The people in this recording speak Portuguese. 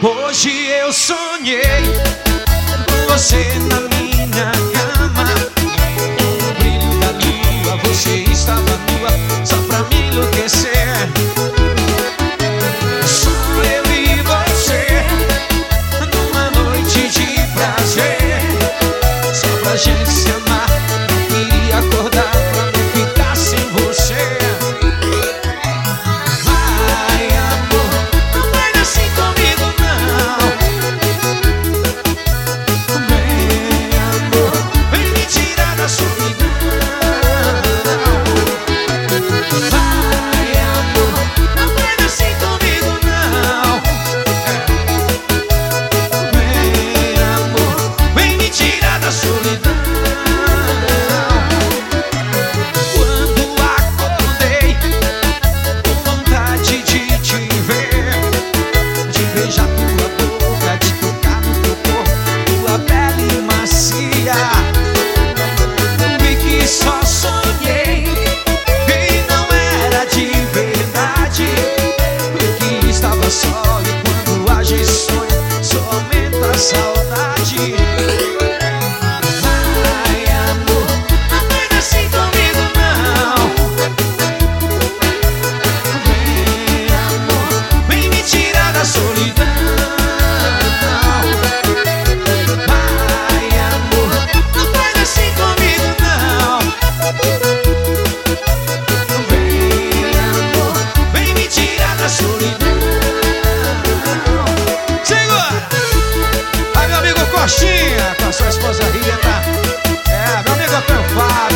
Hoje eu sonhei com você na minha cama. No brilho da lua você estava nua, só pra me enlouquecer. Só eu e você numa noite de prazer, só pra gente se amar. Não queria acordar pra não ficar sem você. Vai, amor, não vai assim comigo não. Vem, amor, vem me tirar da solidão. Vai, amor, não vai assim comigo não. Vem, amor, vem me tirar da solidão. Quando acordei com vontade de te ver, de beijar tua boca, de tocar no teu corpo, tua pele macia, vi que só sonhei e não era de verdade. Vi que estava só e quando age e sonha, só aumenta a saudade. Ai, amor, não vai assim comigo não. Vem, amor, vem me tirar da solidão. Vai, amor, não faz assim comigo não. Vem, amor, vem me tirar da solidão. Segura! Aí meu amigo Coxinha, com a sua esposa Rita. É, meu amigo Antônio Fábio.